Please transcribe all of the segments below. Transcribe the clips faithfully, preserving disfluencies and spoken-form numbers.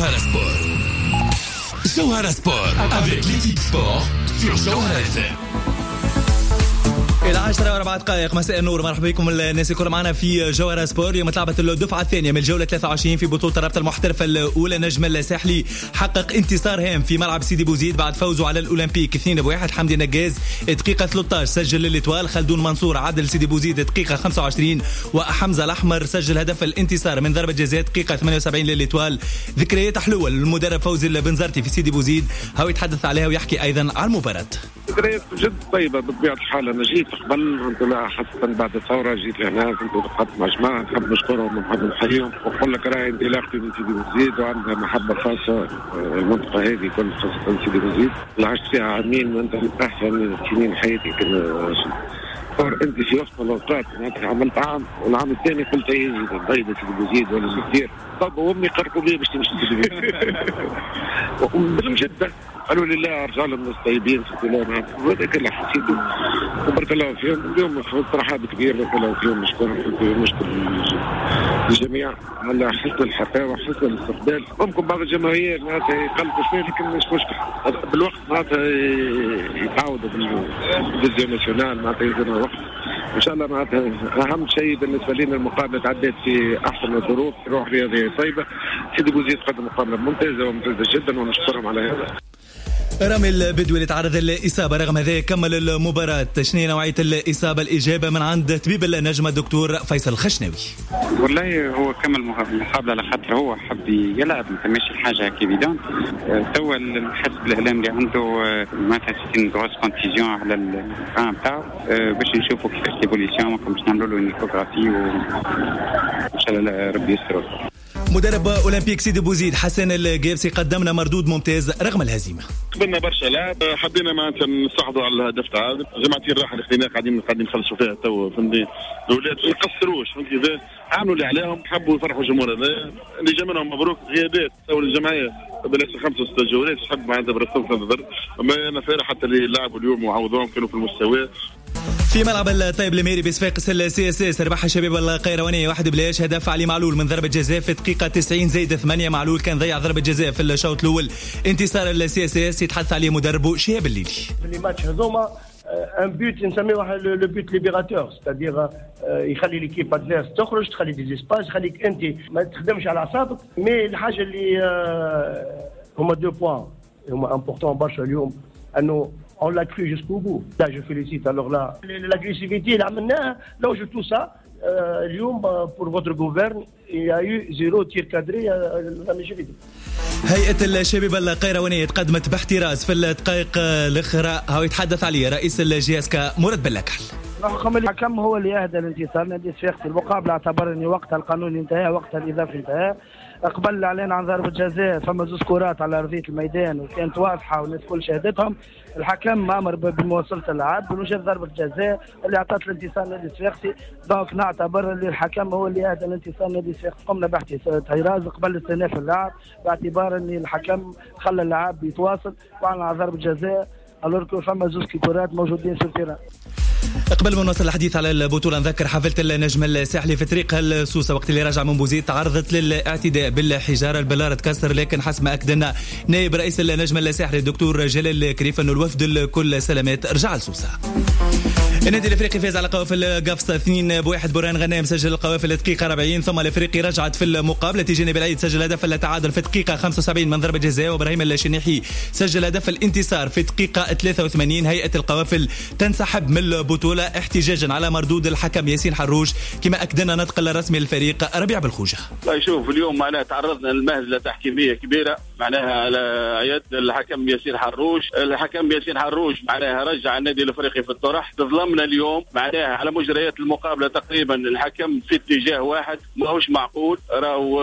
Jawhara Sport. Jawhara Sport avec l'équipe sport sur Jawhara F M. العاشرة وأربع دقائق مساء النور. مرحبا بكم الناس الكل معنا في جوهرة سبور. يوم تلعبت الدفعة الثانية من الجولة ثلاثة وعشرين في بطولة الرابطة المحترفة الأولى. نجم الساحلي حقق انتصار هام في ملعب سيدي بوزيد بعد فوزه على الأولمبيك اثنين بواحد. حمدي نجاز دقيقة ثلاثة عشر سجل للإتوال، خلدون منصور عدل سيدي بوزيد دقيقة خمسة وعشرين، وحمزة الأحمر سجل هدف الانتصار من ضربة جزاء دقيقة ثمانية وسبعين للإتوال. ذكريات حلوة للمدرب فوزي البنزرتي في سيدي بوزيد، هو يتحدث عليها ويحكي أيضا على المباراة. ذكريات جد طيبة بطبيعة الحال. أنا جيت قبل خاصة بعد الثورة، جيت لهنا كنت بقعد مع جماعة نحب نشكرهم ونحب نحييهم ونقول لك راهي انطلاقتي من سيدي بوزيد وعندها محبة خاصة. المنطقة هذه كل خاصة سيدي بوزيد اللي عشت فيها عامين وانت من أحسن سنين حياتي. كنا صار انت في وقت من الأوقات عملت عام والعام الثاني قلت ايه ضيبة سيدي بوزيد ولا كثير. طب وامي قربوا لي باش تمشي سيدي بوزيد بالمجدة قالوا لي لا رجال من الطيبين في الكلام هذاك اللي حسيته وبارك الله فيهم. اليوم فرحات كبير بارك الله فيهم. نشكرهم نشكر الجميع على حسن الحفاوة وحسن الاستقبال. ممكن بعض الجماهير معناتها يقلقوا شوية لكن مش مشكلة، بالوقت معناتها يتعودوا بالفيزيو ناسيونال معناتها يزيدوا وقت ان شاء الله. معناتها اهم شيء بالنسبه لنا المقابله تعدت في احسن الظروف، روح رياضيه طيبه. سيدي بوزيد قدم مقابله ممتازه وممتازه جدا ونشكرهم على هذا. رامي البدوي اللي تعرض للإصابة رغم هذا كمل المباراة. شنو نوعية الإصابة؟ الإجابة من عند طبيب النجم الدكتور فيصل الخشناوي. والله هو كمل المقابلة على خاطر هو حب يلعب، ما تمشي حاجة كيفيدون. توا حسب الإعلام اللي عنده معناتها سيتين غروس كونتيزيون على الران تاعو باش نشوفوا كيفاش ليفوليسيون باش نعملوا له نيكوغرافي وإن شاء الله ربي يستر. مدرب أولمبيك سيدي بوزيد حسن الجابسي قدمنا مردود ممتاز رغم الهزيمة. قبلنا برشا لاعب، حبينا معناتها نصعدوا على الهدف تاع جماعتي الراحه اللي خلينا قاعدين قاعدين نخلصوا فيها تو. فهمتني الاولاد ما يقصروش، فهمتي عملوا اللي عليهم، حبوا يفرحوا الجمهور. هذا اللي جا منهم مبروك. غيابات تو الجمعيه بلاش خمسة وستة جولات حب معناتها برسم تنتظر، اما انا فارح حتى اللي لعبوا اليوم وعوضوهم كانوا في المستوى. في ملعب الطيب الميري بصفاقس السي اس اس ربح الشباب القيروانية واحد بلاش. هدف علي معلول من ضربة جزاء في دقيقة تسعين زائد ثمانية. معلول كان ضيع ضربة جزاء في الشوط الأول. انتصار السي اس اس يتحدث عليه مدربه شهاب الليلي. في الماتش هذوما ان بوت نسميه لو بوت ليبراتور، ستادير يخلي ليكيب ادفيرس تخرج، تخلي دي سباس، يخليك انت ما تخدمش على اعصابك. مي الحاجة اللي هما دو بوان هما امبورطون برشا اليوم انه on l'a cru jusqu'au bout. Là, je félicite. Alors là, l'agressivité, là, maintenant, là où je tout ça, euh, اليوم pour votre gouverne, il y a eu zéro tir cadré à la majorité. هيئة الشباب القيروانية تقدمت باحتراز في الدقائق الأخرى، هو يتحدث عليه رئيس الجياسكا مراد بلاكحل. الحكم الحكم هو اللي أهدى الانتصار. نادي صفاقسي المقابلة اعتبر أن وقتها القانوني انتهى، وقتها الإضافي انتهى. قبل الإعلان عن ضربة جزاء فما زوج كرات على أرضية الميدان وكانت واضحة والناس كل شاهدتهم. الحكم أمر بمواصلة اللعب بوجود ضربة جزاء اللي أعطت الانتصار نادي صفاقسي. دونك نعتبر أن الحكم هو اللي أهدى الانتصار نادي صفاقسي. قمنا باحتراز قبل استئناف اللعب باعتبار أن الحكم خلى اللعب يتواصل وأعلن عن ضربة جزاء. ألوركو فما زوج كرات موجودين في الفريق. قبل ما نوصل الحديث على البطولة نذكر حفلة النجم الساحلي في طريقها لسوسة وقت اللي راجع من بوزيد تعرضت للاعتداء بالحجارة. البلارة تكسر، لكن حسب ما أكد لنا نائب رئيس النجم الساحلي الدكتور جلال كريف أنه الوفد الكل سلامات رجع لسوسة. النادي الافريقي فاز على قوافل قفص اثنين بواحد. بوران غنام سجل القوافل دقيقة أربعين، ثم الافريقي رجعت في المقابلة. تيجي نبيل العيد سجل هدف التعادل في دقيقة خمسة وسبعين من ضربة جزاء، وابراهيم الشنيحي سجل هدف الانتصار في دقيقة ثلاثة وثمانين. هيئة القوافل تنسحب من البطولة احتجاجا على مردود الحكم ياسين حروج كما أكدنا نطق الرسمي للفريق ربيع بالخوجة. لا شوف اليوم معناها تعرضنا لمهزلة تحكيمية كبيرة معناها على يد الحكم ياسين حروج. الحكم ياسين حروج معناها رجع النادي الافريقي في الطرح. تظلمنا اليوم معناها على مجريات المقابلة تقريبا الحكم في اتجاه واحد، ماهوش معقول. راهو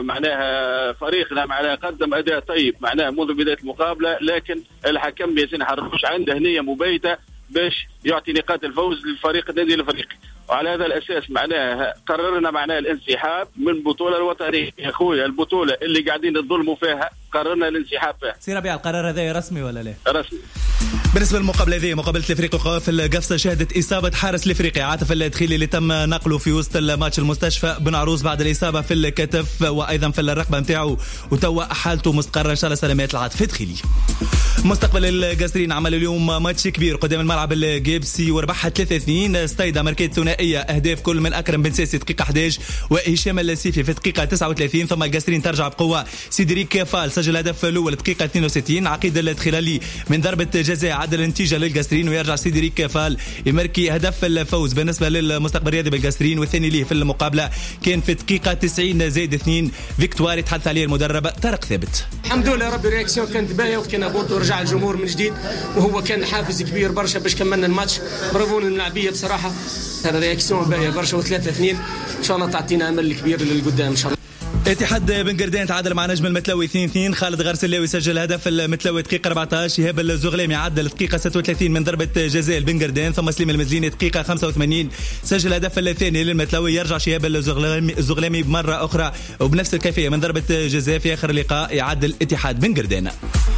معناها فريقنا معناها قدم أداء طيب معناها منذ بداية المقابلة، لكن الحكم ياسين حروج عنده نية مبيتة باش يعطي نقاط الفوز للفريق النادي الافريقي، وعلى هذا الاساس معناها قررنا معناها الانسحاب من البطوله الوطنيه. يا خويا البطوله اللي قاعدين نظلموا فيها قررنا الانسحاب فيها. سي ربيع القرار هذا رسمي ولا لا؟ رسمي. بالنسبه للمقابله هذه مقابله الافريقي في القفصه شهدت اصابه حارس الافريقي عاطف الدخيلي اللي تم نقله في وسط الماتش المستشفى بن عروس بعد الاصابه في الكتف وايضا في الرقبه نتاعو وتوا حالته مستقره ان شاء الله. سلامات العاطف الدخيلي. مستقبل القاسرين عمل اليوم ماتش كبير قدام الملعب الجيبسي وربحها ثلاثة اثنين. استيدا ماركات ثنائيه اهداف كل من اكرم بن ساسي دقيقه أحد عشر وهشام السيفي في دقيقه تسعة وثلاثين. ثم القاسرين ترجع بقوه. سيدريك فال سجل الهدف الاول دقيقه اثنين وستين. عقيد الدخيلي من ضربه جزاء عدل النتيجه للقاسرين ويرجع سيدريك فال يمركي هدف الفوز بالنسبه للمستقبل الرياضي بالقاسرين والثاني ليه في المقابله كان في دقيقه تسعين زائد اثنين. فيكتوار يتحدث عليه المدرب طارق ثابت. الحمد لله ربي الرياكسيون كانت باهيه وكان ابوط ورجع الجمهور من جديد وهو كان حافز كبير برشا باش كملنا الماتش. برافو للملاعبيه بصراحه. هذا رياكسيون باهيه برشا وثلاثة اثنين ان شاء الله تعطينا امل كبير للقدام ان شاء الله. اتحاد بن قردان تعادل مع نجم المتلوي اثنين اثنين. خالد غرسلاوي سجل هدف المتلوي دقيقه أربعة عشر. شهاب الزغلامي عدل دقيقه ستة وثلاثين من ضربه جزاء بن قردان. ثم سليم المزليني دقيقه خمسة وثمانين سجل الهدف الثاني للمتلوي. يرجع شهاب الزغلامي الزغلامي مره اخرى وبنفس الكيفيه من ضربه جزاء في اخر اللقاء يعدل اتحاد بن قردان.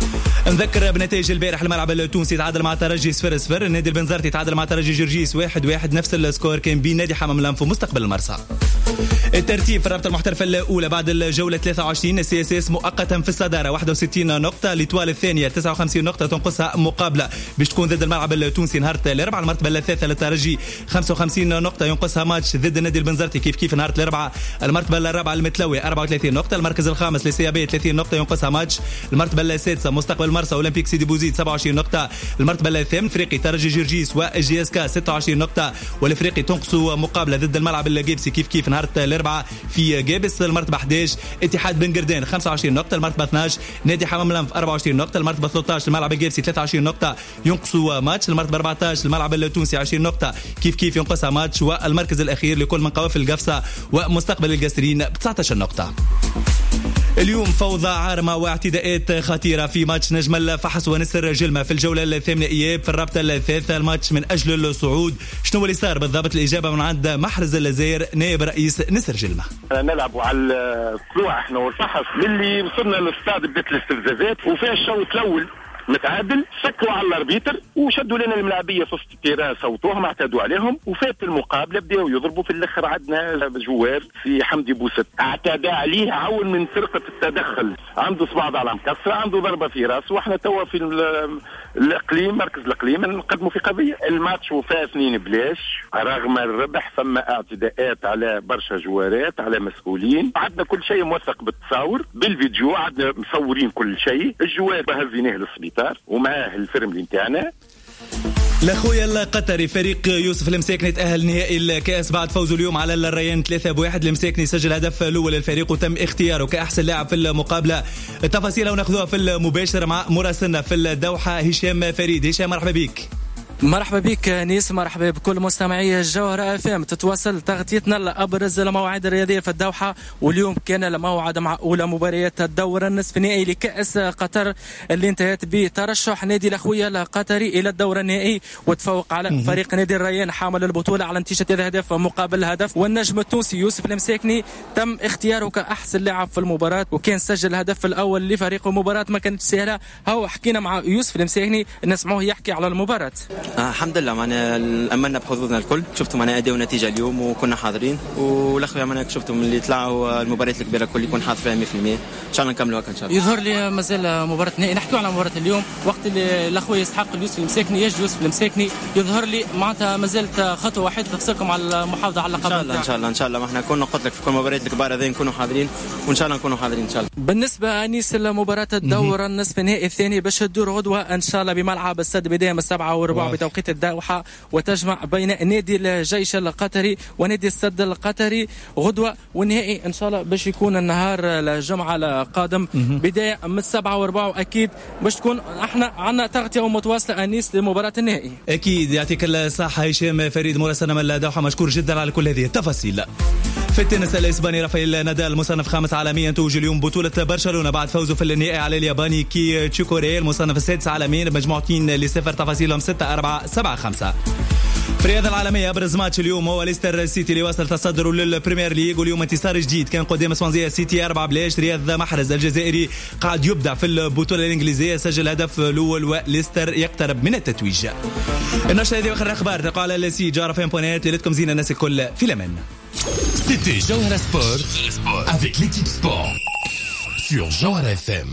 نذكر بنتائج البارح. الملعب التونسي تعادل مع ترجي صفر صفر. النادي البنزرتي تعادل مع ترجي جرجيس واحد واحد. نفس السكور كان بين نادي حمام الانف ومستقبل المرسى. الترتيب في الرابطه المحترفه الاولى بعد الجوله ثلاثة وعشرين. سي اس اس مؤقتا في الصداره واحد وستين نقطه. ليتوال الثانيه تسعة وخمسين نقطه تنقصها مقابله باش تكون ضد الملعب التونسي نهار الاربعاء. المرتبه الثالثه للترجي خمسة وخمسين نقطه ينقصها ماتش ضد النادي البنزرتي كيف كيف نهار الاربعاء. المرتبه الرابعه المتلوي أربعة وثلاثين نقطه. المركز الخامس لسيابي ثلاثين نقطه ينقصها ماتش. المرتبه السادسه مستقبل المرسى اولمبيك سيدي بوزيد سبعة وعشرين نقطه. المرتبه الثامن فريقي ترجي جرجيس وجي اس كا ستة وعشرين نقطه. والافريقي تنقصوا مقابله ضد الملعب الجيبسي كيف كيف نهار الاربعاء في جابس. المرتبه أحد عشر اتحاد بن قردان خمسة وعشرين نقطه. المرتبه اثني عشر نادي حمام الانف أربعة وعشرين نقطه. المرتبه ثلاثة عشر الملعب الجيبسي ثلاثة وعشرين نقطه ينقصوا ماتش. المرتبه أربعة عشر الملعب التونسي عشرين نقطه كيف كيف ينقصها ماتش. والمركز الاخير لكل من قوافل القفصه ومستقبل القاسرين ب تسعة عشر نقطه. اليوم فوضى عارمة واعتداءات خطيرة في ماتش نجم الفحص ونسر جلمة في الجولة الثامنة إياب في الرابطة الثالثة. الماتش من أجل الصعود. شنو اللي صار بالضبط؟ الإجابة من عند محرز الجزائر نائب رئيس نسر جلمة. نلعبوا على الطلوع احنا والفحص اللي وصلنا للاستاد بدات الاستفزازات وفيها الشوط الأول متعادل. سكروا على الاربيتر وشدوا لنا الملاعبيه في وسط التيران صوتوهم اعتدوا عليهم وفات المقابله بداوا يضربوا في الاخر. عندنا جوار في حمدي بوست اعتدى عليه عون من فرقه التدخل عنده صباع على مكسره عنده ضربه في راسه. واحنا توا في الاقليم مركز الاقليم نقدموا في قضيه. الماتش وفاه اثنين بلاش رغم الربح. ثم اعتداءات على برشا جوارات على مسؤولين. عندنا كل شيء موثق بالتصاور بالفيديو. عندنا مصورين كل شيء. الجوار هزيناه للسبيطار ومعاه الفرملي نتاعنا. لاخويا القطري فريق يوسف المساكني تأهل نهائي الكأس بعد فوزه اليوم على الريان ثلاثة بواحد. المساكني سجل هدف الأول للفريق وتم اختياره كأحسن لاعب في المقابلة. التفاصيل وناخذوها في المباشر مع مراسلنا في الدوحة هشام فريد. هشام مرحبا بك. مرحبا بك نيس. مرحبا بكل مستمعي الجوهرة اف ام. تتواصل تغطيتنا لابرز المواعيد الرياضيه في الدوحه. واليوم كان الموعد مع اولى مباريات الدور النصف النهائي لكاس قطر اللي انتهت بترشح نادي الاخويه القطري الى الدور النهائي وتفوق على فريق نادي الريان حامل البطوله على نتيجه هدف مقابل هدف. والنجم التونسي يوسف المساكني تم اختياره كاحسن لاعب في المباراه وكان سجل الهدف الاول لفريقه. مباراه ما كانت سهله. هو حكينا مع يوسف المساكني نسمعوه يحكي على المباراه. آه الحمد لله معنا املنا بحظوظنا الكل. شفتوا معنا اداء ونتيجه اليوم وكنا حاضرين. والاخويا معنا شفتوا اللي طلعوا المباريات الكبيره الكل يكون حاضر فيها مية بالمية. ان شاء الله نكملوا هكا ان شاء الله. يظهر لي مازال مباراه نهائي. نحكيو على مباراه اليوم وقت اللي الاخويا يسحق يوسف المساكني يجي يوسف المساكني. يظهر لي معناتها مازالت خطوه واحده تفصلكم على المحافظه على اللقب. ان شاء الله ان شاء الله ان شاء الله ما احنا كنا قلت لك في كل المباريات الكبار هذين نكونوا حاضرين وان شاء الله نكونوا حاضرين ان شاء الله. بالنسبه انيس لمباراه الدور النصف النهائي الثاني باش تدور غدوه ان شاء الله بملعب السد بدايه من السبعة وربع بتوقيت الدوحه وتجمع بين نادي الجيش القطري ونادي السد القطري غدوة. والنهائي إن شاء الله باش يكون النهار الجمعة القادم بداية من السبعة وربع. أكيد باش تكون احنا عنا تغطية متواصلة أنيس لمباراة النهائي. أكيد يعطيك الصحة هشام فريد مراسلنا من الدوحة. مشكور جدا على كل هذه التفاصيل. في التنس الإسباني رافائيل نادال مصنف خامس عالميا توج اليوم بطولة برشلونة بعد فوزه في النهائي على الياباني كي تشيكوري المصنف السادس عالميا بمجموعتين لصفر تفاصيلهم ستة أربعة سبعة خمسة. في الرياضة العالمية أبرز ماتش اليوم هو ليستر سيتي اللي واصل تصدره للبريمير ليج، واليوم انتصار جديد كان قدام سوانزيا سيتي أربعة بلاش. رياض محرز الجزائري قاعد يبدع في البطولة الإنجليزية، سجل هدف الأول وليستر يقترب من التتويج. النشرة هذه وآخر الأخبار تقع على السي جارة فين بوينت. ليلتكم زينة الناس الكل في الأمان. C'était Jawhara Sport avec l'équipe sport sur Jawhara F M.